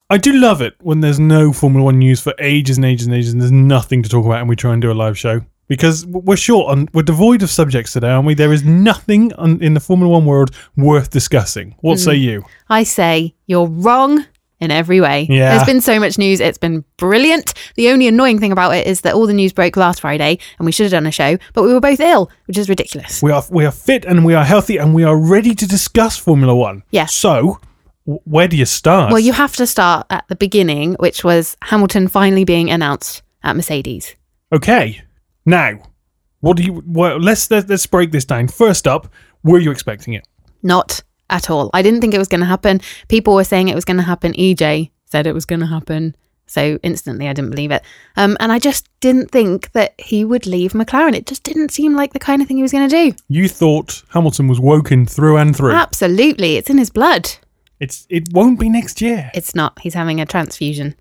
I do love it when there's no Formula One news for ages and ages and ages and there's nothing to talk about and we try and do a live show. Because we're we're devoid of subjects today, aren't we? There is nothing in the Formula One world worth discussing. What say you? I say you're wrong in every way. Yeah. There's been so much news. It's been brilliant. The only annoying thing about it is that all the news broke last Friday and we should have done a show, but we were both ill, which is ridiculous. We are fit and we are healthy and we are ready to discuss Formula One. Yes. So, where do you start? Well, you have to start at the beginning, which was Hamilton finally being announced at Mercedes. Okay. Now, let's break this down. First up, were you expecting it? Not at all. I didn't think it was going to happen. People were saying it was going to happen. EJ said it was going to happen. So instantly I didn't believe it. And I just didn't think that he would leave McLaren. It just didn't seem like the kind of thing he was going to do. You thought Hamilton was woken through and through. Absolutely. It's in his blood. It won't be next year. It's not. He's having a transfusion.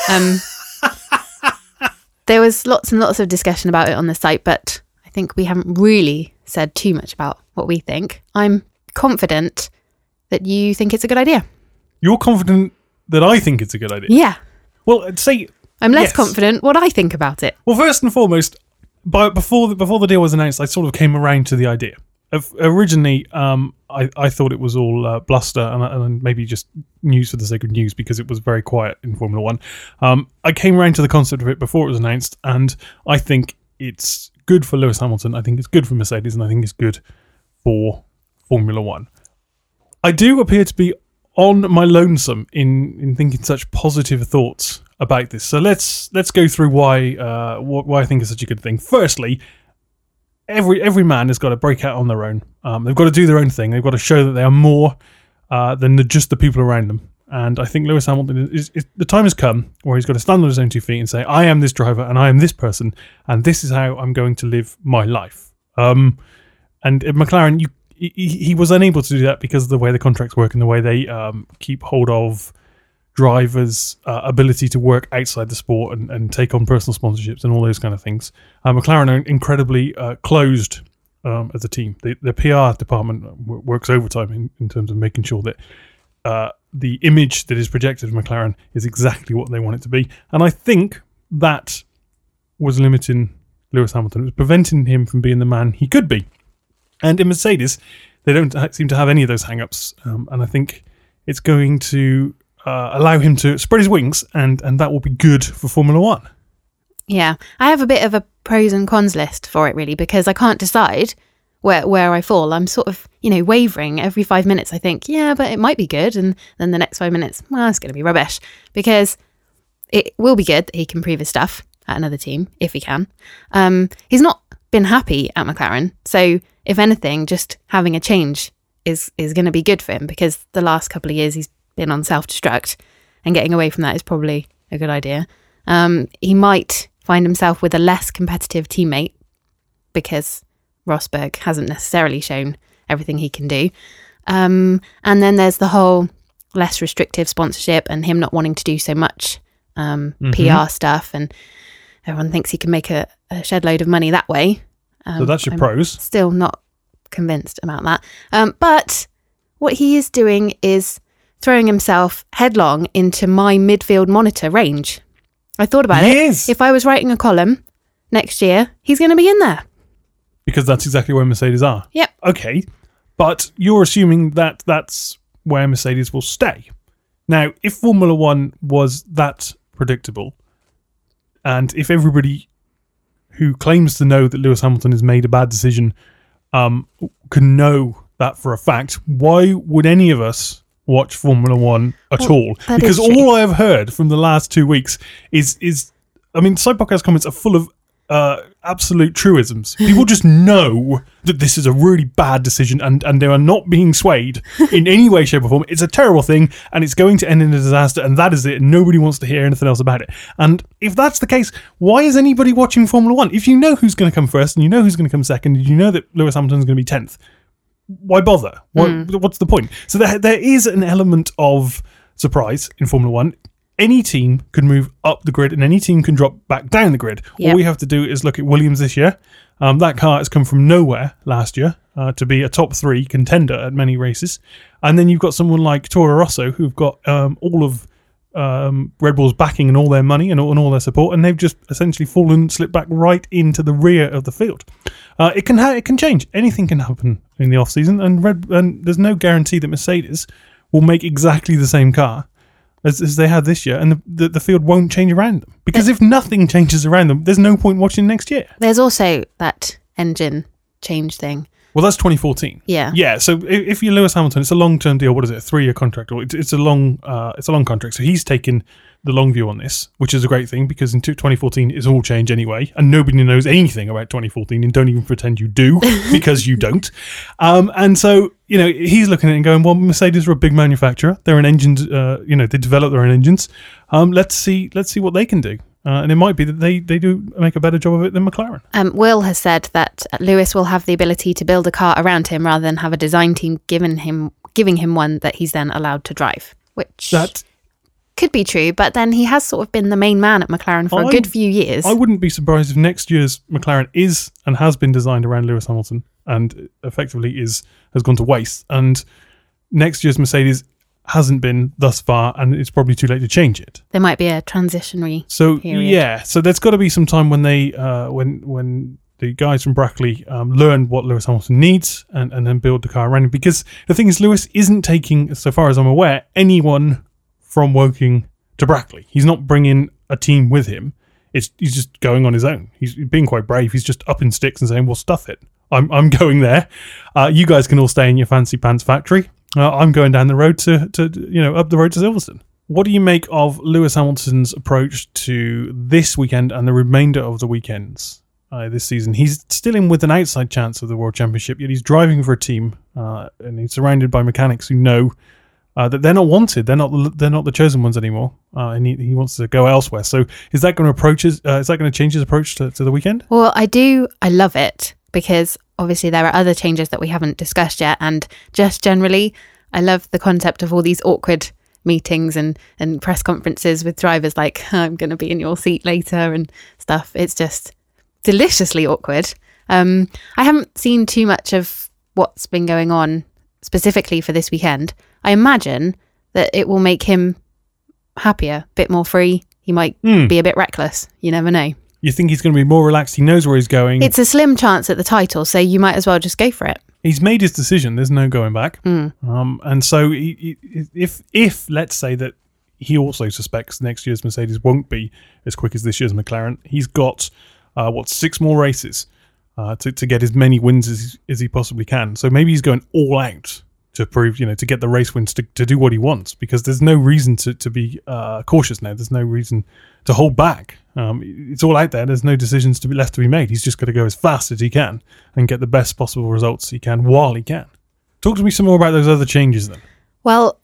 There was lots and lots of discussion about it on the site, but I think we haven't really said too much about what we think. I'm confident that you think it's a good idea. You're confident that I think it's a good idea? Yeah. Well, I'd say... I'm less confident what I think about it. Well, first and foremost, before the deal was announced, I sort of came around to the idea. Originally, I thought it was all bluster and maybe just news for the sake of news because it was very quiet in Formula One. I came around to the concept of it before it was announced, and I think it's good for Lewis Hamilton. I think it's good for Mercedes, and I think it's good for Formula One. I do appear to be on my lonesome in thinking such positive thoughts about this. So let's go through why I think it's such a good thing. Firstly, every man has got to break out on their own. They've got to do their own thing. They've got to show that they are more than just the people around them. And I think Lewis Hamilton is the time has come where he's got to stand on his own 2 feet and say, I am this driver and I am this person and this is how I'm going to live my life. And at McLaren, he was unable to do that because of the way the contracts work and the way they keep hold of drivers' ability to work outside the sport and take on personal sponsorships and all those kind of things. McLaren are incredibly closed as a team. The PR department works overtime in terms of making sure that the image that is projected of McLaren is exactly what they want it to be. And I think that was limiting Lewis Hamilton. It was preventing him from being the man he could be. And in Mercedes, they don't seem to have any of those hang-ups. And I think it's going to allow him to spread his wings, and that will be good for Formula One. Yeah, I have a bit of a pros and cons list for it, really, because I can't decide where I fall. I'm sort of, wavering every 5 minutes. I think, yeah, but it might be good. And then the next 5 minutes, well, it's going to be rubbish, because it will be good that he can prove his stuff at another team, if he can. He's not been happy at McLaren. So if anything, just having a change is going to be good for him, because the last couple of years he's been on self-destruct, and getting away from that is probably a good idea. He might find himself with a less competitive teammate because Rosberg hasn't necessarily shown everything he can do. And then there's the whole less restrictive sponsorship and him not wanting to do so much PR stuff, and everyone thinks he can make a shed load of money that way. So that's your pros. Still not convinced about that. But what he is doing is throwing himself headlong into my midfield monitor range. I thought about it. If I was writing a column next year, he's going to be in there. Because that's exactly where Mercedes are. Yep. Okay, but you're assuming that that's where Mercedes will stay. Now, if Formula One was that predictable, and if everybody who claims to know that Lewis Hamilton has made a bad decision can know that for a fact, why would any of us watch Formula One at all? Because all I have heard from the last 2 weeks is Side Podcast comments are full of absolute truisms. People just know that this is a really bad decision and they are not being swayed in any way, shape or form. It's a terrible thing and it's going to end in a disaster, and that is it. Nobody wants to hear anything else about it. And if that's the case, why is anybody watching Formula One? If you know who's going to come first and you know who's going to come second and you know that Lewis Hamilton is going to be 10th, why bother? What's the point? So there is an element of surprise in Formula One. Any team could move up the grid and any team can drop back down the grid. Yep. All we have to do is look at Williams this year. That car has come from nowhere last year to be a top 3 contender at many races. And then you've got someone like Toro Rosso who've got all of Red Bull's backing and all their money and all their support, and they've just essentially slipped back right into the rear of the field. It can change. Anything can happen in the off season, and there's no guarantee that Mercedes will make exactly the same car as they had this year, and the field won't change around them. Because if nothing changes around them, there's no point watching next year. There's also that engine change thing. Well, that's 2014. Yeah. Yeah. So if you're Lewis Hamilton, it's a long-term deal. What is it? A 3-year contract, or it's a long contract. So he's taken the long view on this, which is a great thing because in 2014 it's all change anyway, and nobody knows anything about 2014, and don't even pretend you do because you don't. And so he's looking at it and going, well, Mercedes are a big manufacturer. They're an engines. They develop their own engines. Let's see what they can do. And it might be that they do make a better job of it than McLaren. Will has said that Lewis will have the ability to build a car around him rather than have a design team giving him one that he's then allowed to drive, which that could be true. But then he has sort of been the main man at McLaren for a good few years. I wouldn't be surprised if next year's McLaren is and has been designed around Lewis Hamilton and effectively has gone to waste. And next year's Mercedes hasn't been thus far, and it's probably too late to change it. There might be a transitionary period. Yeah, so there's got to be some time when they when the guys from Brackley learn what Lewis Hamilton needs and then build the car around him. Because the thing is, Lewis isn't taking, so far as I'm aware, anyone from Woking to Brackley. He's not bringing a team with him. He's just going on his own. He's being quite brave. He's just up in sticks and saying, well, stuff it. I'm going there. You guys can all stay in your fancy pants factory. I'm going down the road to up the road to Silverstone. What do you make of Lewis Hamilton's approach to this weekend and the remainder of the weekends this season? He's still in with an outside chance of the World Championship, yet he's driving for a team and he's surrounded by mechanics who know that they're not wanted. They're not the chosen ones anymore, and he wants to go elsewhere. So is that going to change his approach to the weekend? Well, I love it, because obviously there are other changes that we haven't discussed yet, and just generally I love the concept of all these awkward meetings and press conferences with drivers like, I'm going to be in your seat later and stuff. It's just deliciously awkward. I haven't seen too much of what's been going on specifically for this weekend. I imagine that it will make him happier, a bit more free. He might be a bit reckless. You never know. You think he's going to be more relaxed? He knows where he's going. It's a slim chance at the title, so you might as well just go for it. He's made his decision. There's no going back. And so if let's say that he also suspects next year's Mercedes won't be as quick as this year's McLaren, he's got 6 more races to get as many wins as he possibly can. So maybe he's going all out to prove, to get the race wins, to do what he wants, because there's no reason to be cautious now. There's no reason to hold back. It's all out there. There's no decisions left to be made. He's just got to go as fast as he can and get the best possible results he can while he can. Talk to me some more about those other changes then. Well,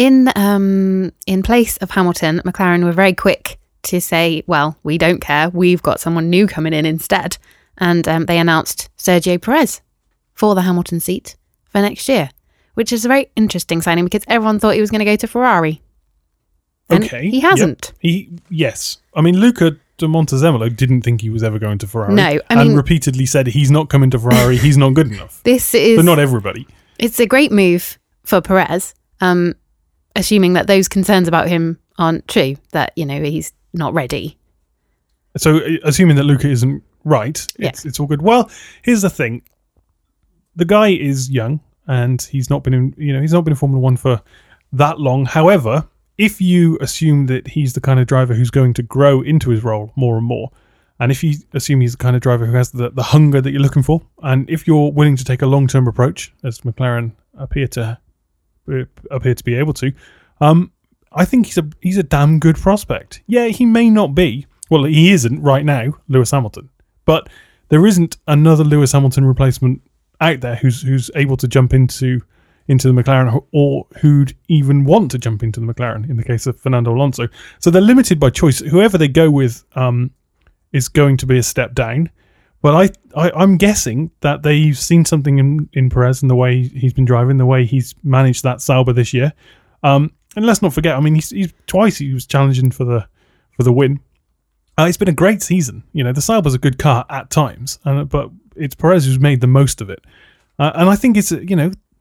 in place of Hamilton, McLaren were very quick to say, well, we don't care. We've got someone new coming in instead. And they announced Sergio Perez for the Hamilton seat for next year, which is a very interesting signing because everyone thought he was going to go to Ferrari. And he hasn't. Yep. Yes. I mean, Luca de Montezemolo didn't think he was ever going to Ferrari. No. And repeatedly said he's not coming to Ferrari. He's not good enough. But not everybody. It's a great move for Perez, assuming that those concerns about him aren't true, that, he's not ready. So assuming that Luca isn't right, it's all good. Well, here's the thing. The guy is young and he's not been in Formula One for that long. However, if you assume that he's the kind of driver who's going to grow into his role more and more, and if you assume he's the kind of driver who has the hunger that you're looking for, and if you're willing to take a long-term approach, as McLaren appear to be able to, I think he's a damn good prospect. Yeah, he may not be. Well, he isn't right now, Lewis Hamilton. But there isn't another Lewis Hamilton replacement out there who's able to jump into the McLaren, or who'd even want to jump into the McLaren in the case of Fernando Alonso. So they're limited by choice. Whoever they go with is going to be a step down. But I'm guessing that they've seen something in Perez and the way he's been driving, the way he's managed that Sauber this year. And let's not forget, I mean, he's twice he was challenging for the win. It's been a great season. The Sauber's a good car at the times, but it's Perez who's made the most of it. And I think it's,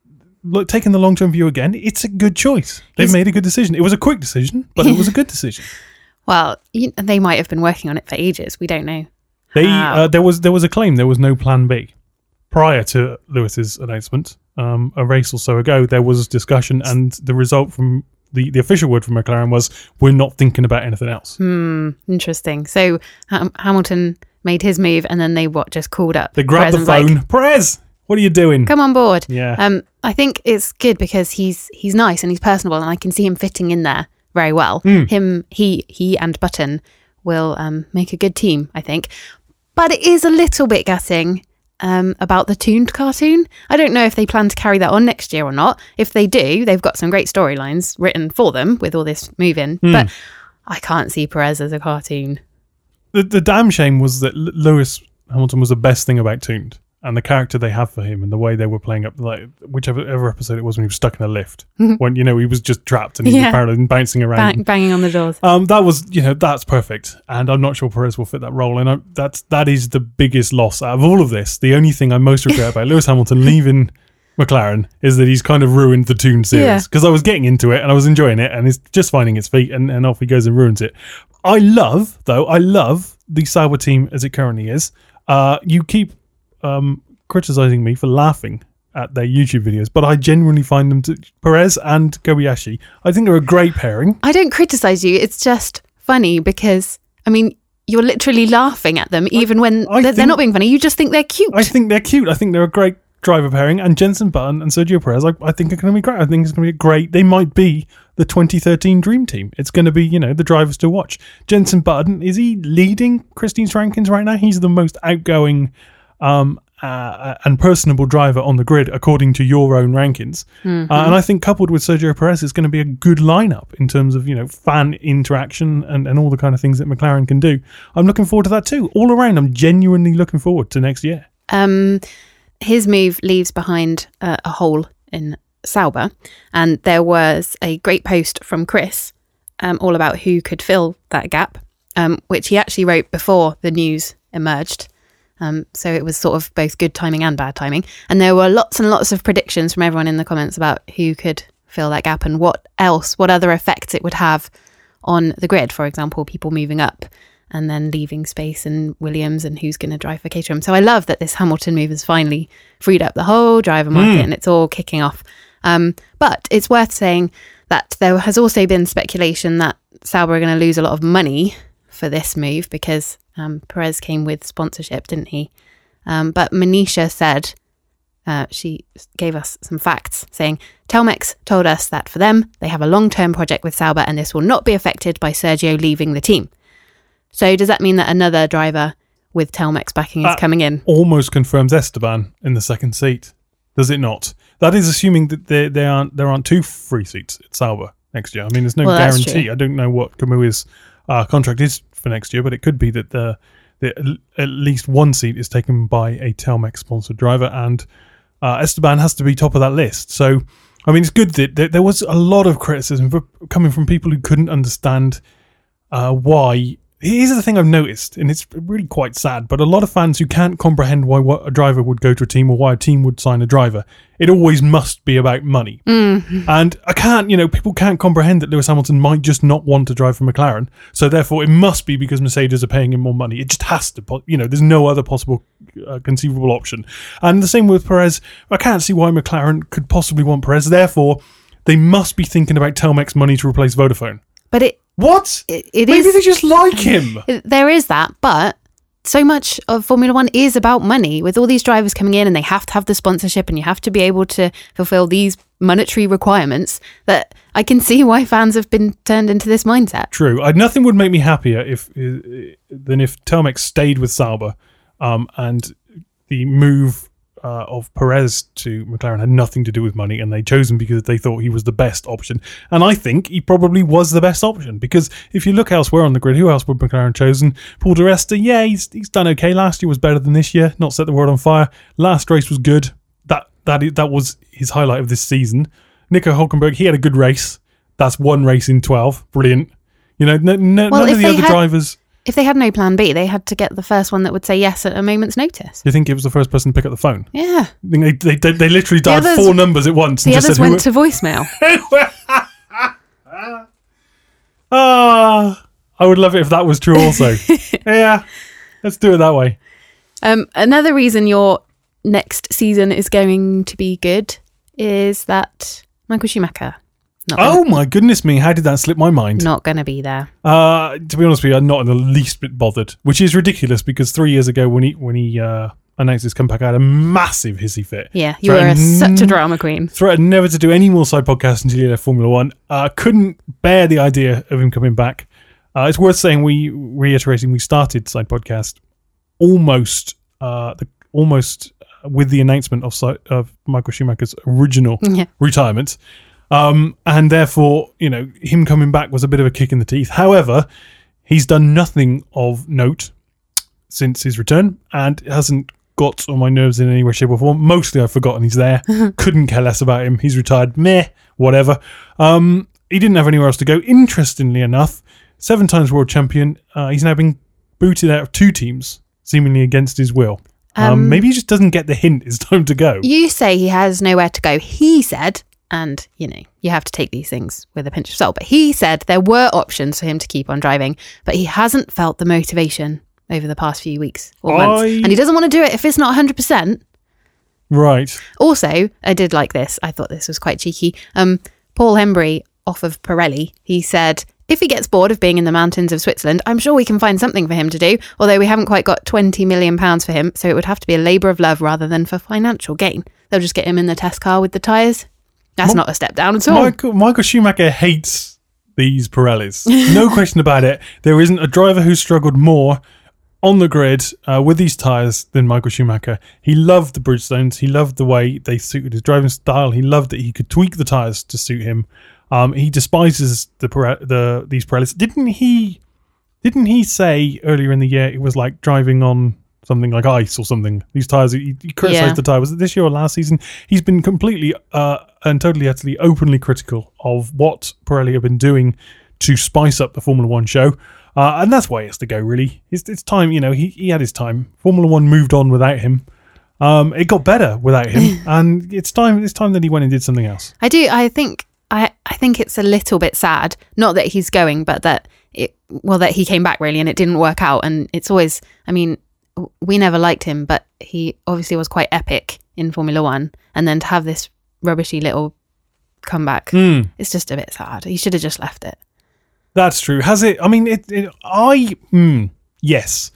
taking the long-term view again, it's a good choice. They've made a good decision. It was a quick decision, but it was a good decision. Well, they might have been working on it for ages. We don't know. There was a claim there was no plan B. Prior to Lewis's announcement, a race or so ago, there was discussion, and the result from the official word from McLaren was, we're not thinking about anything else. Interesting. So Hamilton made his move, and then they just called up. They grabbed the phone. Perez, what are you doing? Come on board. Yeah. I think it's good because he's nice and he's personable, and I can see him fitting in there very well. He and Button will make a good team, I think. But it is a little bit gutting about the Tuned cartoon. I don't know if they plan to carry that on next year or not. If they do, they've got some great storylines written for them with all this move-in. But I can't see Perez as a cartoon. The damn shame was that Lewis Hamilton was the best thing about Tuned, and the character they have for him and the way they were playing up, like whichever episode it was when he was stuck in a lift, when he was just trapped and he was paranoid and bouncing around, banging on the doors. That was that's perfect, and I'm not sure Perez will fit that role, and that is the biggest loss out of all of this. The only thing I most regret about Lewis Hamilton leaving McLaren is that he's kind of ruined the Tuned series, because I was getting into it and I was enjoying it, and it's just finding its feet, and off he goes and ruins it. I love the Sauber team as it currently is. You keep criticizing me for laughing at their YouTube videos, but I genuinely find them Perez and Kobayashi, I think they're a great pairing. I don't criticize you, it's just funny because, you're literally laughing at them even when they're not being funny. You just think they're cute. I think they're cute. I think they're a great driver pairing, and Jenson Button and Sergio Perez, I think are going to be great. I think it's going to be great. They might be the 2013 Dream Team. It's going to be, the drivers to watch. Jenson Button, is he leading Christine's rankings right now? He's the most outgoing and personable driver on the grid, according to your own rankings. And I think coupled with Sergio Perez, it's going to be a good lineup in terms of, fan interaction and all the kind of things that McLaren can do. I'm looking forward to that too. All around, I'm genuinely looking forward to next year. His move leaves behind a hole in Sauber, and there was a great post from Chris all about who could fill that gap, which he actually wrote before the news emerged. So it was sort of both good timing and bad timing. And there were lots and lots of predictions from everyone in the comments about who could fill that gap and what other effects it would have on the grid. For example, people moving up and then leaving space in Williams, and who's going to drive for Caterham. So I love that this Hamilton move has finally freed up the whole driver market and it's all kicking off. But it's worth saying that there has also been speculation that Sauber are going to lose a lot of money for this move because Perez came with sponsorship, didn't he? But Manisha said, she gave us some facts saying, Telmex told us that for them, they have a long-term project with Sauber and this will not be affected by Sergio leaving the team. So does that mean that another driver with Telmex backing is coming in? Almost confirms Esteban in the second seat, does it not? That is assuming that there aren't two free seats at Sauber next year. There's no guarantee. I don't know what Kamui's contract is for next year, but it could be that at least one seat is taken by a Telmex sponsored driver, and Esteban has to be top of that list. So, it's good that there was a lot of criticism coming from people who couldn't understand why. Here's the thing I've noticed, and it's really quite sad, but a lot of fans who can't comprehend why a driver would go to a team or why a team would sign a driver, it always must be about money. And I can't, people can't comprehend that Lewis Hamilton might just not want to drive for McLaren, so therefore it must be because Mercedes are paying him more money. It just has to, there's no other possible conceivable option. And the same with Perez. I can't see why McLaren could possibly want Perez, therefore they must be thinking about Telmex money to replace Vodafone. But what? Maybe they just like him. There is that, but so much of Formula One is about money, with all these drivers coming in and they have to have the sponsorship and you have to be able to fulfill these monetary requirements, that I can see why fans have been turned into this mindset. True. Nothing would make me happier than if Telmex stayed with Sauber and the move of Perez to McLaren had nothing to do with money, and they chose him because they thought he was the best option. And I think he probably was the best option, because if you look elsewhere on the grid, who else would McLaren chosen? Paul di Resta, yeah, he's done okay. Last year was better than this year. Not set the world on fire. Last race was good. That was his highlight of this season. Nico Hülkenberg, he had a good race. That's one race in 12. Brilliant. None of the other drivers. if they had no plan B, they had to get the first one that would say yes at a moment's notice. Do you think it was the first person to pick up the phone? Yeah. I think they literally dialed others- 4 numbers at once. The And just others said, went to voicemail. I would love it if that was true also. Yeah, let's do it that way. Another reason your next season is going to be good is that Michael Schumacher Oh my goodness me, how did that slip my mind? not going to be there. To be honest with you, I'm not in the least bit bothered, which is ridiculous because 3 years ago when he announced his comeback, I had a massive hissy fit. Yeah, you were such a drama queen. Threatened never to do any more side podcasts until he left Formula One. Couldn't bear the idea of him coming back. It's worth saying we started side podcast almost with the announcement of Michael Schumacher's original retirement. And therefore, him coming back was a bit of a kick in the teeth. However, he's done nothing of note since his return and hasn't got on my nerves in any way, shape or form. Mostly I've forgotten he's there. Couldn't care less about him. He's retired. Meh, whatever. He didn't have anywhere else to go. Interestingly enough, 7 times world champion. He's now been booted out of 2 teams, seemingly against his will. Maybe he just doesn't get the hint it's time to go. You say he has nowhere to go. He said, and you have to take these things with a pinch of salt, but he said there were options for him to keep on driving, but he hasn't felt the motivation over the past few weeks or months. And he doesn't want to do it if it's not 100%. Right. Also, I did like this. I thought this was quite cheeky. Paul Hembry off of Pirelli, he said, if he gets bored of being in the mountains of Switzerland, I'm sure we can find something for him to do, although we haven't quite got £20 million for him, so it would have to be a labour of love rather than for financial gain. They'll just get him in the test car with the tyres. That's not a step down at all. Michael Schumacher hates these Pirellis. No question about it. There isn't a driver who's struggled more on the grid with these tyres than Michael Schumacher. He loved the Bridgestones. He loved the way they suited his driving style. He loved that he could tweak the tyres to suit him. He despises these Pirellis. Didn't he say earlier in the year it was like driving on something like ice or something? These tyres, he criticised the tyre. Was it this year or last season? He's been completely and totally, utterly, openly critical of what Pirelli have been doing to spice up the Formula One show. And that's why he has to go, really. It's time, he had his time. Formula One moved on without him. It got better without him. And it's time that he went and did something else. I think it's a little bit sad, not that he's going, but that he came back really and it didn't work out. And it's always, we never liked him, but he obviously was quite epic in Formula One. And then to have this rubbishy little comeback, it's just a bit sad. He should have just left it. That's true. Has it? Yes.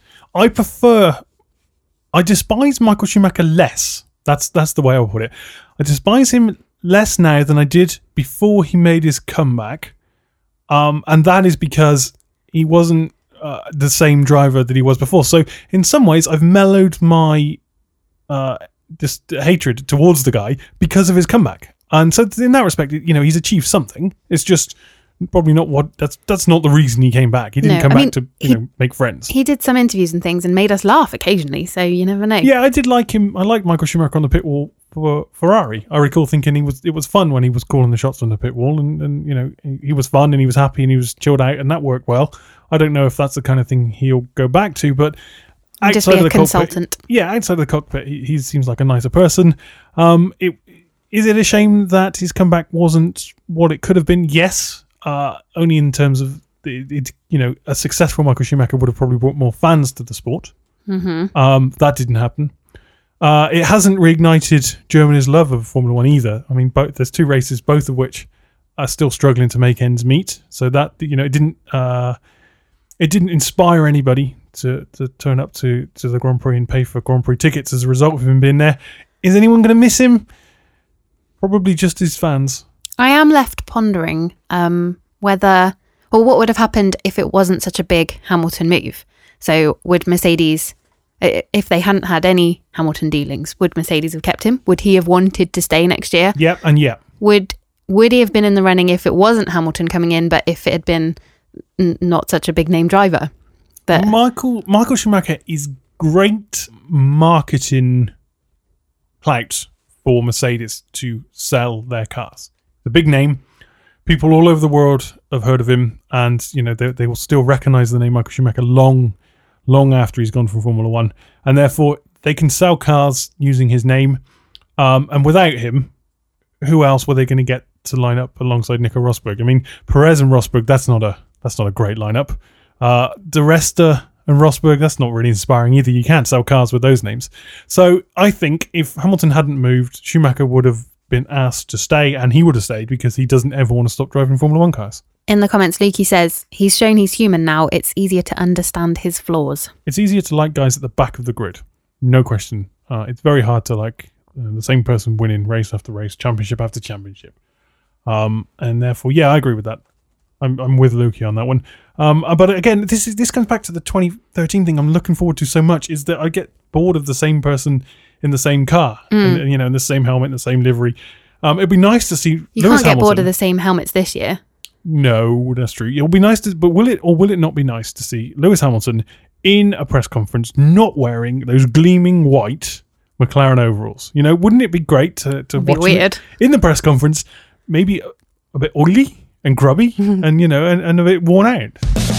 I despise Michael Schumacher less. That's the way I'll put it. I despise him less now than I did before he made his comeback. And that is because he wasn't the same driver that he was before. So in some ways, I've mellowed my just hatred towards the guy because of his comeback. And so in that respect, he's achieved something. It's just probably not that's not the reason he came back. He didn't come back to make friends. He did some interviews and things and made us laugh occasionally, so you never know. Yeah, I did like him. I liked Michael Schumacher on the pit wall for Ferrari. I recall thinking it was fun when he was calling the shots on the pit wall, and he was fun and he was happy and he was chilled out, and that worked well. I don't know if that's the kind of thing he'll go back to, but just be a consultant. Outside of the cockpit, he seems like a nicer person. Is it a shame that his comeback wasn't what it could have been? Yes. Only in terms of a successful Michael Schumacher would have probably brought more fans to the sport. Mm-hmm. That didn't happen. It hasn't reignited Germany's love of Formula One either. There's 2 races, both of which are still struggling to make ends meet. So that it didn't inspire anybody to turn up to the Grand Prix and pay for Grand Prix tickets as a result of him being there. Is anyone going to miss him? Probably just his fans. I am left pondering what would have happened if it wasn't such a big Hamilton move. So would Mercedes, if they hadn't had any Hamilton dealings, would Mercedes have kept him? Would he have wanted to stay next year? Yep, and yeah. Would he have been in the running if it wasn't Hamilton coming in, but if it had been not such a big name driver? But Michael Schumacher is great marketing clout for Mercedes to sell their cars. The big name, people all over the world have heard of him, and they will still recognise the name Michael Schumacher long after he's gone from Formula One, and therefore they can sell cars using his name. And without him, who else were they going to get to line up alongside Nico Rosberg? I mean, Perez and Rosberg, that's not a great lineup. De Resta and Rosberg, that's not really inspiring either. You can't sell cars with those names. So I think if Hamilton hadn't moved, Schumacher would have been asked to stay, and he would have stayed because he doesn't ever want to stop driving Formula One cars. In the comments, Lukey says, he's shown he's human now. It's easier to understand his flaws. It's easier to like guys at the back of the grid. No question. It's very hard to like the same person winning race after race, championship after championship. And therefore, yeah, I agree with that. I'm with Lukey on that one. But again, this comes back to the 2013 thing I'm looking forward to so much, is that I get bored of the same person in the same car, and, in the same helmet, in the same livery. It'd be nice to see You Lewis can't get Hamilton. bored of the same helmets this year. No, that's true. It'll be nice to, but will it not be nice to see Lewis Hamilton in a press conference not wearing those gleaming white McLaren overalls? Wouldn't it be great to watch weird. him in the press conference, maybe a bit oily and grubby and and a bit worn out.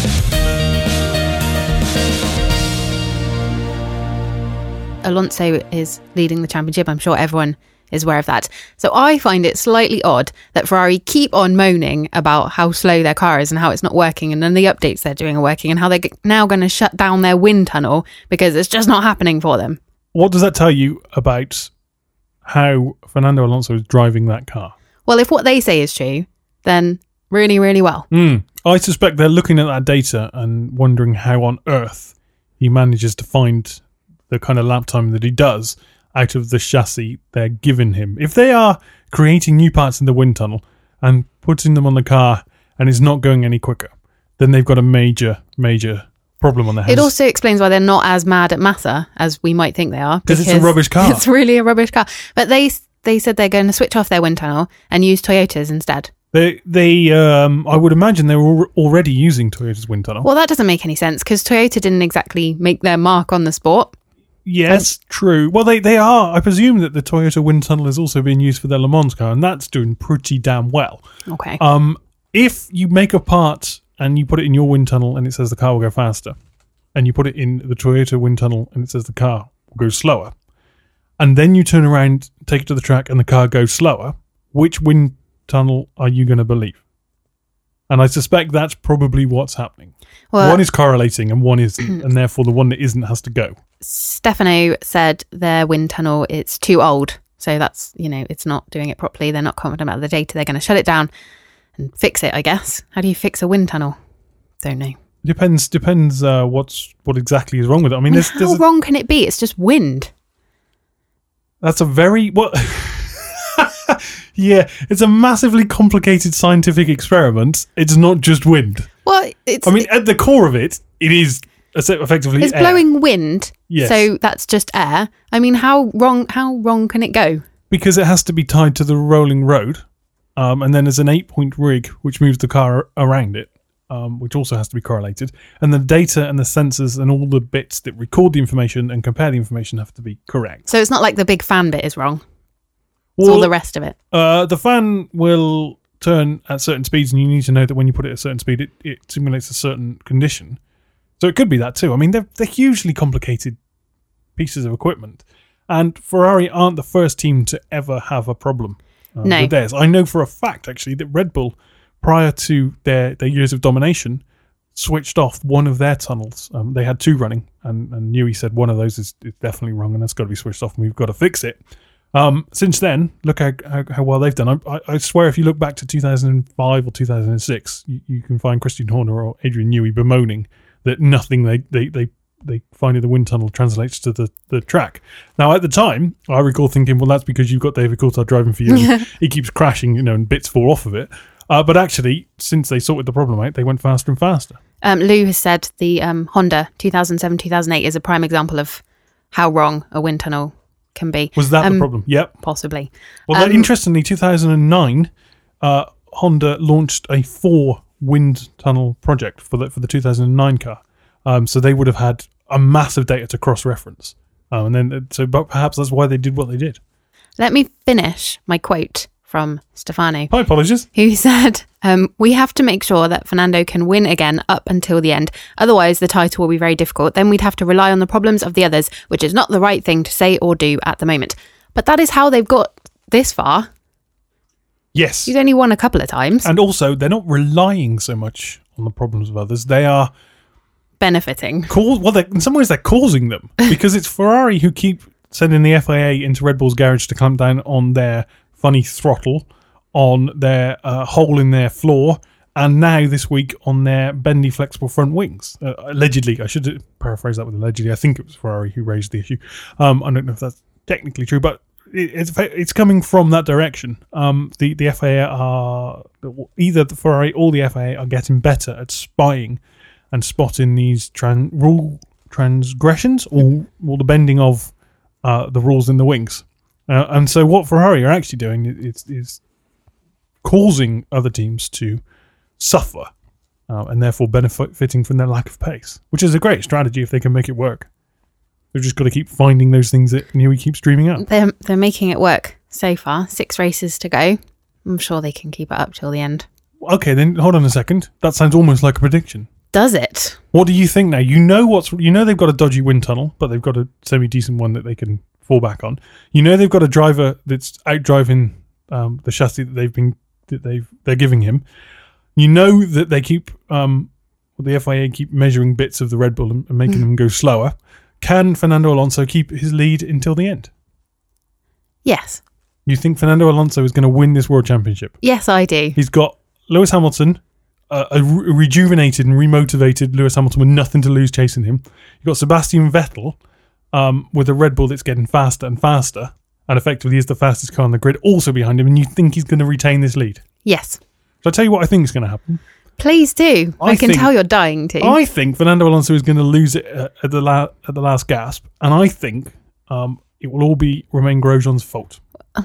Alonso is leading the championship. I'm sure everyone is aware of that. So I find it slightly odd that Ferrari keep on moaning about how slow their car is and how it's not working, and then the updates they're doing are working, and how they're now going to shut down their wind tunnel because it's just not happening for them. What does that tell you about how Fernando Alonso is driving that car? Well, if what they say is true, then really, really well. I suspect they're looking at that data and wondering how on earth he manages to find the kind of lap time that he does out of the chassis they're giving him. If they are creating new parts in the wind tunnel and putting them on the car and it's not going any quicker, then they've got a major problem on their hands. It also explains why they're not as mad at Massa as we might think they are. Because it's a rubbish car. It's really a rubbish car. But they said they're going to switch off their wind tunnel and use Toyotas instead. They I would imagine they were already using Toyota's wind tunnel. Well, that doesn't make any sense because Toyota didn't exactly make their mark on the sport. Yes, true. Well, they are. I presume that the Toyota wind tunnel is also being used for their Le Mans car, and that's doing pretty damn well. Okay. If you make a part and you put it in your wind tunnel and it says the car will go faster, and you put it in the Toyota wind tunnel and it says the car will go slower, and then you turn around, take it to the track, and the car goes slower, which wind tunnel are you going to believe? And I suspect that's probably what's happening. Well, one is correlating and one isn't, and therefore the one that isn't has to go. Stefano said their wind tunnel, it's too old. So that's, it's not doing it properly. They're not confident about the data. They're going to shut it down and fix it, I guess. How do you fix a wind tunnel? Don't know. Depends what exactly is wrong with it. I mean, how wrong can it be? It's just wind. That's a very... What? Yeah, it's a massively complicated scientific experiment. It's not just wind. Well, at the core of it, it is effectively it's air. blowing wind. Yes. So that's just air. I mean, how wrong can it go? Because it has to be tied to the rolling road, and then there's an 8-point rig which moves the car around it, which also has to be correlated. And the data and the sensors and all the bits that record the information and compare the information have to be correct. So it's not like the big fan bit is wrong. It's all the rest of it. The fan will turn at certain speeds, and you need to know that when you put it at a certain speed, it simulates a certain condition. So it could be that too. I mean, they're hugely complicated pieces of equipment, and Ferrari aren't the first team to ever have a problem with theirs. I know for a fact, actually, that Red Bull, prior to their years of domination, switched off one of their tunnels. They had two running, and Newey said one of those is definitely wrong, and that's got to be switched off, and we've got to fix it. Since then, look how well they've done. I swear if you look back to 2005 or 2006, you can find Christian Horner or Adrian Newey bemoaning that nothing they find in the wind tunnel translates to the track. Now, at the time, I recall thinking, well, that's because you've got David Coulthard driving for you. He keeps crashing, and bits fall off of it. But actually, since they sorted the problem out, they went faster and faster. Lou has said the Honda 2007-2008 is a prime example of how wrong a wind tunnel can be. Was that the problem? Yep. Possibly. Well, interestingly, 2009, Honda launched a 4 wind tunnel project for the 2009 car. So they would have had a massive data to but perhaps that's why they did what they did. Let me finish my quote from Stefano, My apologies. who said, we have to make sure that Fernando can win again up until the end. Otherwise, the title will be very difficult. Then we'd have to rely on the problems of the others, which is not the right thing to say or do at the moment. But that is how they've got this far. Yes. He's only won a couple of times. And also, they're not relying so much on the problems of others. They are Benefiting. in some ways, they're causing them because it's Ferrari who keep sending the FIA into Red Bull's garage to clamp down on their funny throttle, on their hole in their floor, and now this week on their bendy, flexible front wings. Allegedly, I should paraphrase that with allegedly. I think it was Ferrari who raised the issue. I don't know if that's technically true, but it's coming from that direction. The FIA are either the Ferrari or the FIA are getting better at spying and spotting these rule transgressions or the bending of the rules in the wings. And so what Ferrari are actually doing is causing other teams to suffer and therefore benefiting from their lack of pace, which is a great strategy if they can make it work. They've just got to keep finding those things that Newey keeps dreaming up. They're making it work so far. 6 races to go. I'm sure they can keep it up till the end. Okay, then hold on a second. That sounds almost like a prediction. Does it? What do you think now? You know they've got a dodgy wind tunnel, but they've got a semi-decent one that they can fall back on. You know they've got a driver that's out driving the chassis that they're giving him. You know that they keep the FIA keep measuring bits of the Red Bull and making them go slower. Can Fernando Alonso keep his lead until the end? Yes. You think Fernando Alonso is going to win this World Championship? Yes, I do. He's got Lewis Hamilton, a rejuvenated and remotivated Lewis Hamilton with nothing to lose chasing him. You've got Sebastian Vettel with a Red Bull that's getting faster and faster, and effectively is the fastest car on the grid, also behind him, and you think he's going to retain this lead? Yes. So I'll tell you what I think is going to happen. Please do. I can tell you're dying to. I think Fernando Alonso is going to lose it at the last gasp, and I think it will all be Romain Grosjean's fault.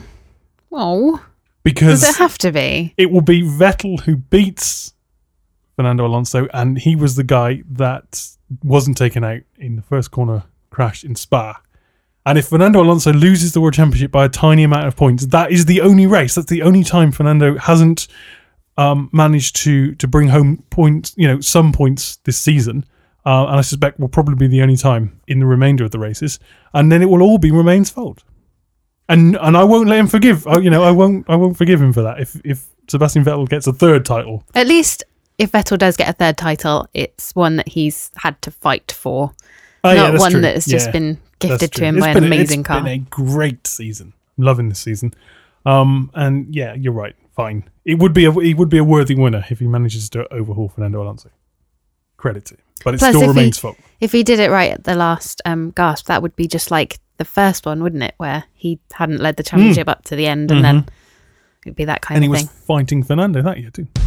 Oh. Because does it have to be? It will be Vettel who beats Fernando Alonso, and he was the guy that wasn't taken out in the first corner crash in Spa. And if Fernando Alonso loses the World Championship by a tiny amount of points, that is the only race. That's the only time Fernando hasn't managed to bring home points, some points this season. And I suspect will probably be the only time in the remainder of the races. And then it will all be Romain's fault. And I won't let him forgive. I won't forgive him for that. If Sebastian Vettel gets a third title, at least if Vettel does get a third title, it's one that he's had to fight for, not one that has just been gifted to him by an amazing car. It's been a great season. I'm loving this season. And yeah, you're right. Fine. It would be a worthy winner if he manages to overhaul Fernando Alonso. Credit to him, but it still remains fault. If he did it right at the last gasp, that would be just like the first one, wouldn't it? Where he hadn't led the championship up to the end, and then it'd be that kind of thing. And he was fighting Fernando that year too.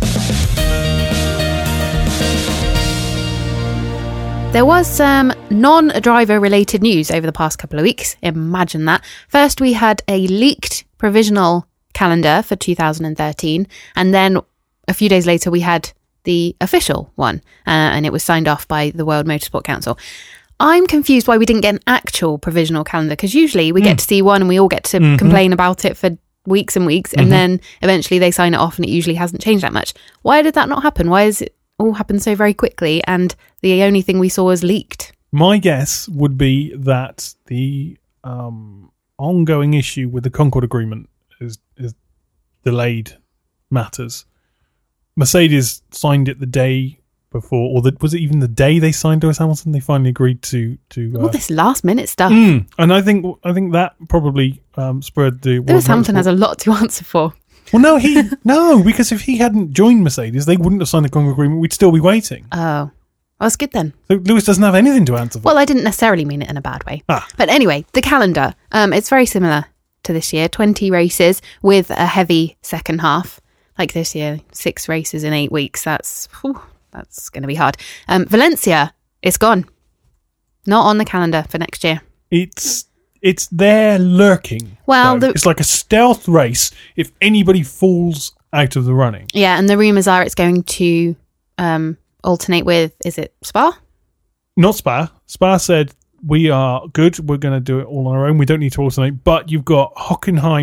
There was some non-driver related news over the past couple of weeks. Imagine that. First, we had a leaked provisional calendar for 2013, and then a few days later we had the official one, and it was signed off by the World Motorsport Council. I'm confused why we didn't get an actual provisional calendar, because usually we get to see one and we all get to complain about it for weeks and weeks, and then eventually they sign it off and it usually hasn't changed that much. Why did that not happen? Why has it all happened so very quickly and the only thing we saw was leaked? My guess would be that the ongoing issue with the Concord Agreement is delayed matters. Mercedes signed it the day before, or was it even the day they signed Lewis Hamilton? They finally agreed to all this last minute stuff. And I think that probably spurred the Lewis Hamilton has a lot to answer for. Well, no, because if he hadn't joined Mercedes, they wouldn't have signed the Concord Agreement. We'd still be waiting. Oh, well, that's good then. So Lewis doesn't have anything to answer for. Well, I didn't necessarily mean it in a bad way. But anyway, the calendar, it's very similar to this year. 20 races with a heavy second half. Like this year, 6 races in 8 weeks. That's going to be hard. Valencia is gone. Not on the calendar for next year. It's there lurking. Well, it's like a stealth race if anybody falls out of the running. Yeah, and the rumours are it's going to alternate with, is it Spa? Not Spa. Spa said, we are good. We're going to do it all on our own. We don't need to alternate. But you've got Hockenheim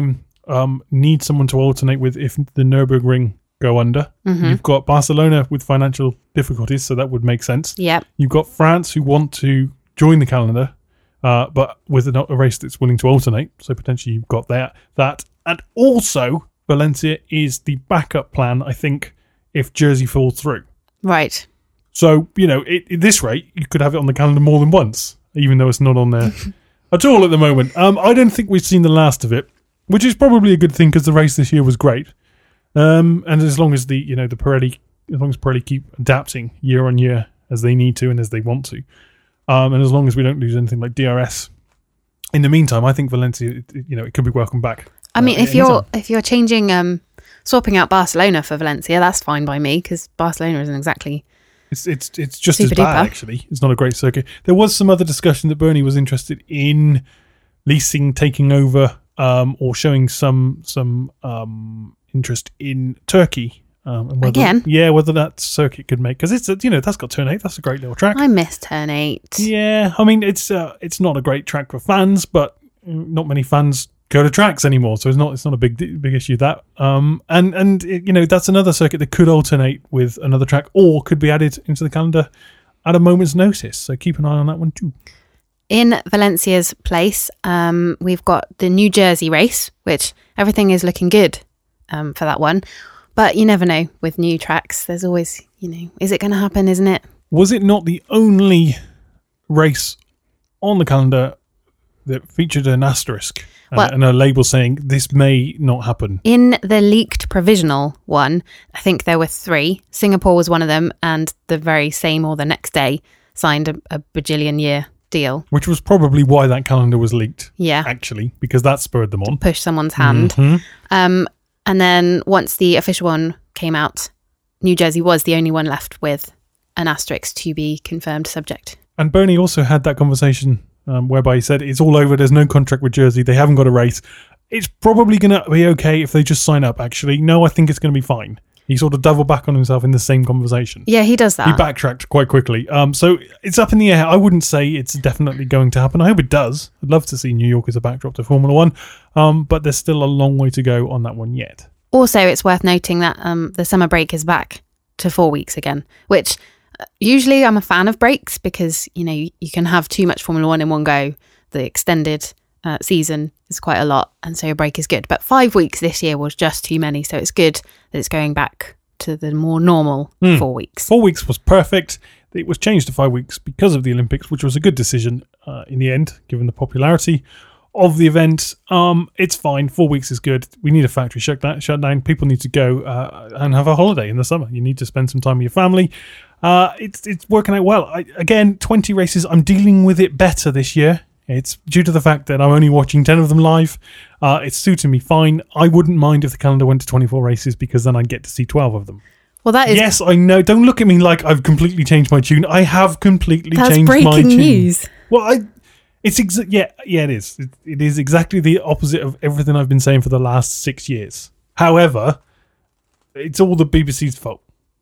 need someone to alternate with if the Nürburgring go under. You've got Barcelona with financial difficulties, so that would make sense. Yep. You've got France who want to join the calendar, but with a race that's willing to alternate. So potentially you've got that. And also Valencia is the backup plan, I think, if Jersey falls through. Right. So, at this rate, you could have it on the calendar more than once, even though it's not on there at all at the moment. I don't think we've seen the last of it, which is probably a good thing because the race this year was great. And as long as Pirelli keep adapting year on year as they need to and as they want to, and as long as we don't lose anything like DRS, in the meantime, I think Valencia, it could be welcome back. I mean, if you're changing, swapping out Barcelona for Valencia, that's fine by me because Barcelona isn't exactly. It's just as bad, actually. It's not a great circuit. There was some other discussion that Bernie was interested in leasing, taking over, or showing some interest in Turkey. Whether that circuit could make, because it's that's got Turn 8. That's a great little track. I miss Turn 8. Yeah, I mean it's not a great track for fans, but not many fans go to tracks anymore, so it's not a big issue that. That's another circuit that could alternate with another track or could be added into the calendar at a moment's notice. So keep an eye on that one too. In Valencia's place, we've got the New Jersey race, which everything is looking good for that one. But you never know with new tracks. There's always, is it going to happen, isn't it? Was it not the only race on the calendar that featured an asterisk and a label saying this may not happen? In the leaked provisional one, I think there were 3. Singapore was one of them, and the very same or the next day signed a bajillion year deal. Which was probably why that calendar was leaked. Yeah. Actually, because that spurred them on. Push someone's hand. Mm-hmm. And then once the official one came out, New Jersey was the only one left with an asterisk to be confirmed subject. And Bernie also had that conversation whereby he said it's all over, there's no contract with Jersey, they haven't got a race. It's probably going to be okay if they just sign up, actually. No, I think it's going to be fine. He sort of doubled back on himself in the same conversation. Yeah, he does that. He backtracked quite quickly. So it's up in the air. I wouldn't say it's definitely going to happen. I hope it does. I'd love to see New York as a backdrop to Formula One. But there's still a long way to go on that one yet. Also, it's worth noting that the summer break is back to 4 weeks again, which usually I'm a fan of breaks because, you can have too much Formula One in one go. The extended season is quite a lot, and so a break is good. But 5 weeks this year was just too many, so it's good that it's going back to the more normal 4 weeks. 4 weeks was perfect. It was changed to 5 weeks because of the Olympics, which was a good decision in the end, given the popularity of the event. It's fine. 4 weeks is good. We need a factory shutdown. People need to go and have a holiday in the summer. You need to spend some time with your family. It's working out well. 20 races. I'm dealing with it better this year. It's due to the fact that I'm only watching 10 of them live. It's suiting me fine. I wouldn't mind if the calendar went to 24 races because then I'd get to see 12 of them. Well, that is... Yes, I know. Don't look at me like I've completely changed my tune. I have completely changed my tune. That's breaking news. Well, it is. It is exactly the opposite of everything I've been saying for the last 6 years. However, it's all the BBC's fault.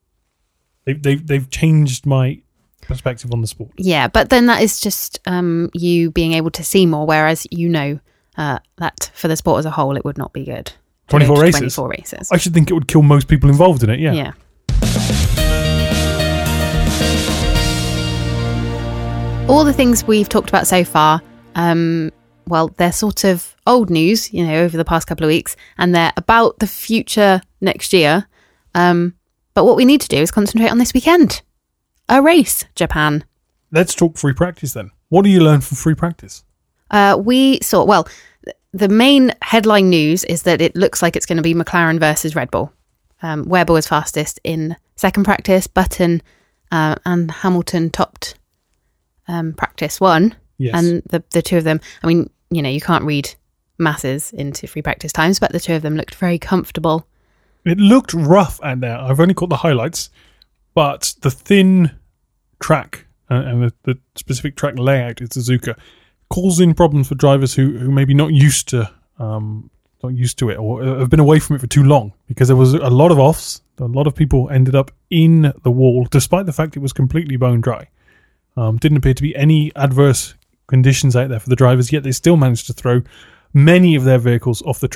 They've changed my perspective on the sport. Yeah, but then that is just you being able to see more, whereas that for the sport as a whole, it would not be good. 24 races? 24 races. I should think it would kill most people involved in it, yeah. Yeah. All the things we've talked about so far, they're sort of old news, over the past couple of weeks, and they're about the future next year. But what we need to do is concentrate on this weekend. A race, Japan. Let's talk free practice then. What do you learn from free practice? The main headline news is that it looks like it's going to be McLaren versus Red Bull. Webber was fastest in second practice, Button and Hamilton topped practice 1. Yes. And the two of them, I mean, you can't read masses into free practice times, but the two of them looked very comfortable. It looked rough out there. I've only caught the highlights, but the thin track and the specific track layout in Suzuka causing problems for drivers who maybe not used to it or have been away from it for too long, because there was a lot of offs. A lot of people ended up in the wall, despite the fact it was completely bone dry. Didn't appear to be any adverse conditions out there for the drivers, yet they still managed to throw many of their vehicles off the track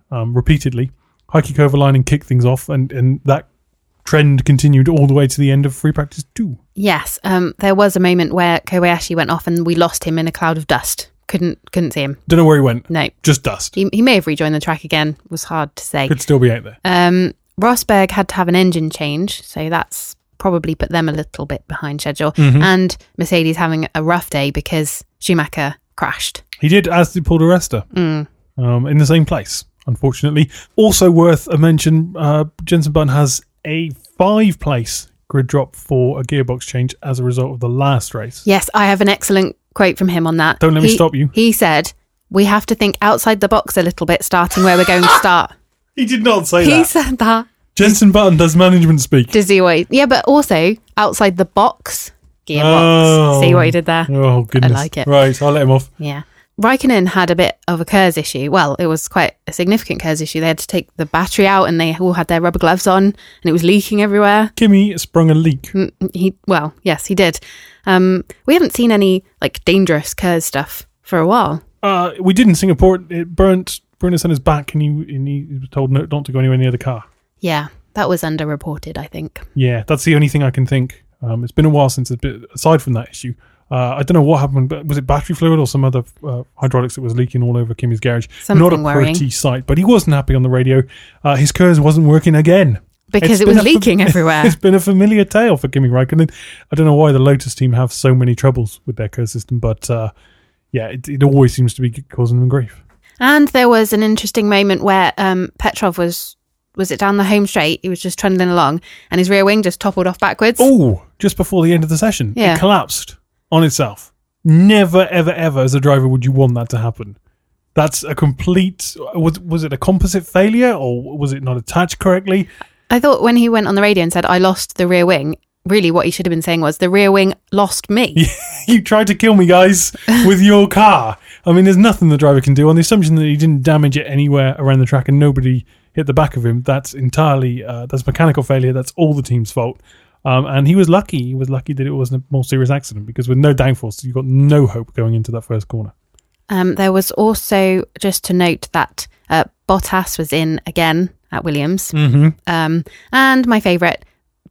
repeatedly. Heikki Kovalainen kicked things off, and that trend continued all the way to the end of free practice 2. Yes, there was a moment where Kobayashi went off and we lost him in a cloud of dust. Couldn't see him. Don't know where he went. No. Just dust. He may have rejoined the track again. It was hard to say. Could still be out there. Rosberg had to have an engine change, so that's probably put them a little bit behind schedule. Mm-hmm. And Mercedes having a rough day because Schumacher crashed. He did, as did Paul di Resta, in the same place, unfortunately. Also worth a mention, Jenson Button has a 5-place grid drop for a gearbox change as a result of the last race. Yes, I have an excellent quote from him on that. Don't let me stop you. He said, we have to think outside the box a little bit, starting where we're going to start. He did not say that. He said that. Jenson Button does management speak. To see what yeah, but also outside the box, gearbox. Oh. See what he did there? Oh, goodness. I like it. Right, I'll let him off. Yeah. Raikkonen had a bit of a KERS issue. Well, it was quite a significant KERS issue. They had to take the battery out and they all had their rubber gloves on and it was leaking everywhere. Kimmy sprung a leak. Yes, he did. We haven't seen any dangerous KERS stuff for a while. We did in Singapore. It burnt Bruno Senna's back and he was told not to go anywhere near the car. Yeah, that was underreported, I think. Yeah, that's the only thing I can think. It's been a while since it's been, aside from that issue. I don't know what happened, but was it battery fluid or some other hydraulics that was leaking all over Kimmy's garage? Something Not a worrying. pretty sight, but he wasn't happy on the radio. His KERS wasn't working again. Because it was leaking everywhere. It's been a familiar tale for Kimi Räikkönen. I don't know why the Lotus team have so many troubles with their KERS system, but it always seems to be causing them grief. And there was an interesting moment where Petrov was it down the home straight? He was just trundling along and his rear wing just toppled off backwards. Oh, just before the end of the session. Yeah. It collapsed on itself. Never, ever, ever as a driver would you want that to happen. That's a complete... Was it a composite failure or was it not attached correctly? I thought when he went on the radio and said, I lost the rear wing, really what he should have been saying was, the rear wing lost me. You tried to kill me, guys, with your car. I mean, there's nothing the driver can do. On the assumption that he didn't damage it anywhere around the track and nobody hit the back of him, that's entirely... that's mechanical failure. That's all the team's fault. And he was lucky. He was lucky that it wasn't a more serious accident because with no downforce, you've got no hope going into that first corner. There was also, just to note, that Bottas was in again at Williams. Mm-hmm. And my favourite,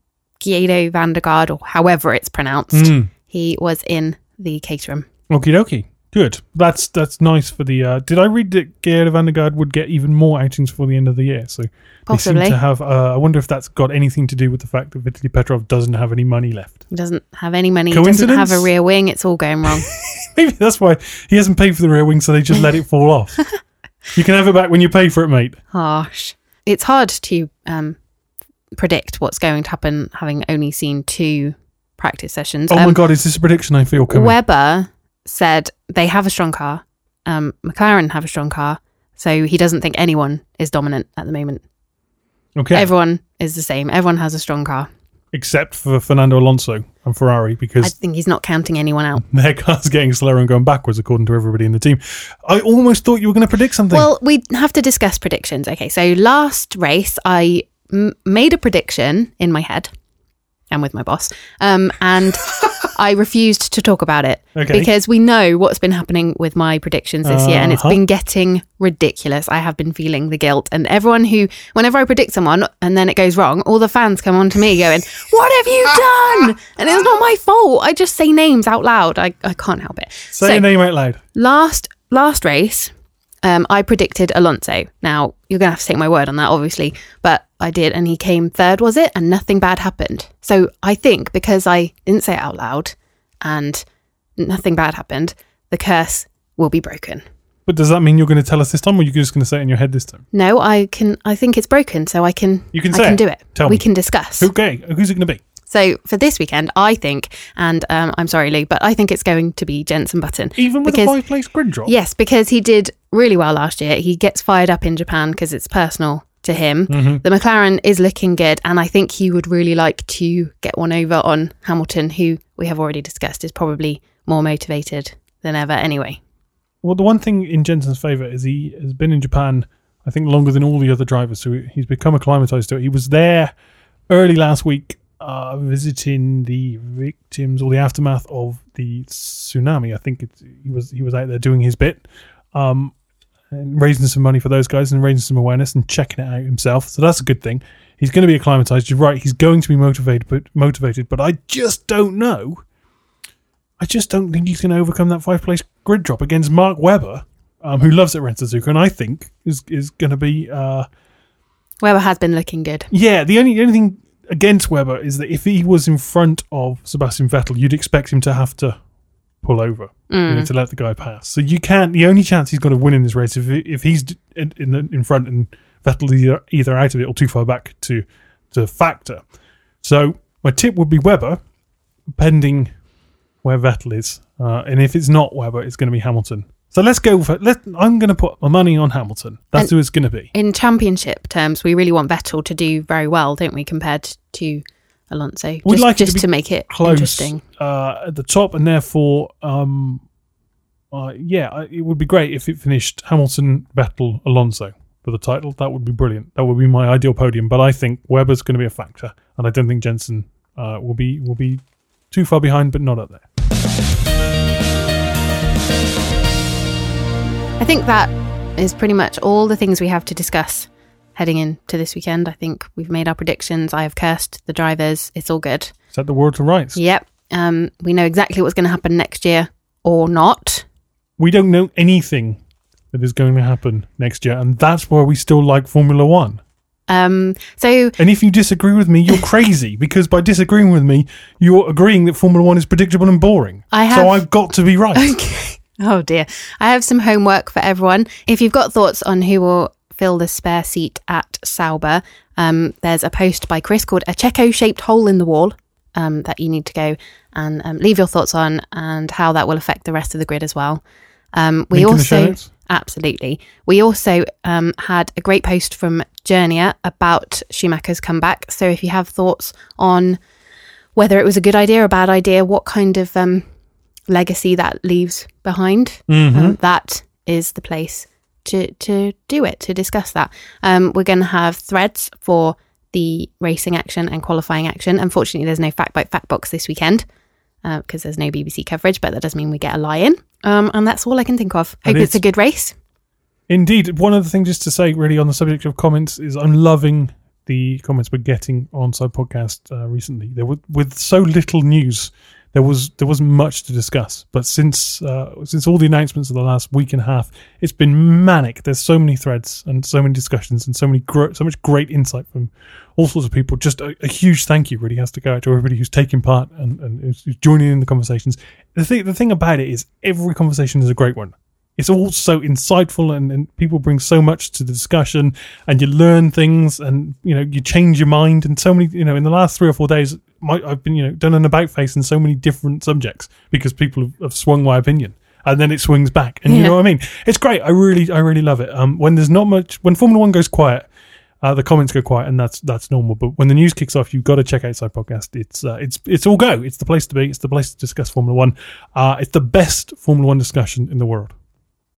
Guido van der Garde, or however it's pronounced, he was in the Caterham. Okie dokie. Good. That's nice for the... did I read that Guido van der Garde would get even more outings for the end of the year? So possibly. They seem to have... I wonder if that's got anything to do with the fact that Vitaly Petrov doesn't have any money left. He doesn't have any money. He doesn't have a rear wing. It's all going wrong. Maybe that's why he hasn't paid for the rear wing, so they just let it fall off. You can have it back when you pay for it, mate. Harsh. It's hard to predict what's going to happen, having only seen 2 practice sessions. Oh my God, is this a prediction I feel coming? Webber said they have a strong car. McLaren have a strong car. So he doesn't think anyone is dominant at the moment. Okay. Everyone is the same. Everyone has a strong car. Except for Fernando Alonso and Ferrari, because I think he's not counting anyone out. Their car's getting slower and going backwards, according to everybody in the team. I almost thought you were going to predict something. Well, we have to discuss predictions. Okay, so last race, I made a prediction in my head and with my boss, and I refused to talk about it because we know what's been happening with my predictions this year, and it's been getting ridiculous. I have been feeling the guilt, and everyone whenever I predict someone and then it goes wrong, all the fans come on to me going, "What have you done?" And it's not my fault. I just say names out loud. I can't help it. Say your name out loud. Last race, I predicted Alonso. Now, you're going to have to take my word on that, obviously, but I did, and he came third, was it? And nothing bad happened. So I think because I didn't say it out loud and nothing bad happened, the curse will be broken. But does that mean you're going to tell us this time, or you're just going to say it in your head this time? No, I think it's broken, so I can do it. Tell we me. can discuss. Okay, who's it going to be? So for this weekend, I think, and I'm sorry, Lou, but I think it's going to be Jenson Button. Even with a 5-place grid drop? Yes, because he did really well last year. He gets fired up in Japan because it's personal to him. Mm-hmm. The McLaren is looking good, and I think he would really like to get one over on Hamilton, who we have already discussed is probably more motivated than ever anyway. Well, the one thing in Jenson's favour is he has been in Japan, I think, longer than all the other drivers, so he's become acclimatised to it. He was there early last week visiting the victims or the aftermath of the tsunami. I think he was out there doing his bit. and raising some money for those guys and raising some awareness and checking it out himself. So that's a good thing. He's going to be acclimatized. You're right. He's going to be motivated, but I just don't know. I just don't think he's going to overcome that 5-place grid drop against Mark Webber, who loves it around Suzuka, and I think is going to be. Webber has been looking good. Yeah, the only thing against Webber is that if he was in front of Sebastian Vettel, you'd expect him to have to pull over to let the guy pass. So you can't. The only chance he's got to win in this race if he's in front and Vettel either out of it or too far back to factor. So my tip would be Webber, pending where Vettel is, and if it's not Webber, it's going to be Hamilton. So let's go for. I'm going to put my money on Hamilton. That's who it's going to be. In championship terms, we really want Vettel to do very well, don't we, compared to Alonso? We'd like just to make it close, interesting at the top, and therefore, it would be great if it finished Hamilton, Vettel, Alonso for the title. That would be brilliant. That would be my ideal podium. But I think Webber's going to be a factor, and I don't think Jensen will be too far behind, but not up there. I think that is pretty much all the things we have to discuss heading into this weekend. I think we've made our predictions. I have cursed the drivers. It's all good. Set the world to rights. Yep. We know exactly what's going to happen next year or not. We don't know anything that is going to happen next year, and that's why we still like Formula One. And if you disagree with me, you're crazy, because by disagreeing with me, you're agreeing that Formula One is predictable and boring. So I've got to be right. Okay. Oh dear. I have some homework for everyone. If you've got thoughts on who will fill the spare seat at Sauber, there's a post by Chris called A Checo-Shaped Hole in the Wall that you need to go and leave your thoughts on, and how that will affect the rest of the grid as well. We also... Absolutely. We also had a great post from Journia about Schumacher's comeback. So if you have thoughts on whether it was a good idea or a bad idea, what kind of legacy that leaves behind, that is the place to do it, to discuss that. We're going to have threads for the racing action and qualifying action. Unfortunately, there's no Fact Bite Fact Box this weekend because there's no BBC coverage, but that does mean we get a lie-in. And that's all I can think of. Hope it's a good race. Indeed. One other thing just to say, really, on the subject of comments, is I'm loving the comments we're getting on Side Podcast recently. There were, with so little news, there wasn't much to discuss. But since all the announcements of the last week and a half, it's been manic. There's so many threads and so many discussions and so much great insight from all sorts of people. Just a huge thank you really has to go out to everybody who's taking part and who's joining in the conversations. The thing about it is every conversation is a great one. It's all so insightful and people bring so much to the discussion, and you learn things, and you change your mind. And so many, in the last 3 or 4 days, I've been done an about face in so many different subjects because people have swung my opinion, and then it swings back. And you know what I mean? It's great. I really love it. When there's not much, when Formula One goes quiet, the comments go quiet, and that's normal. But when the news kicks off, you've got to check out Side Podcast. It's all go. It's the place to be. It's the place to discuss Formula One. It's the best Formula One discussion in the world.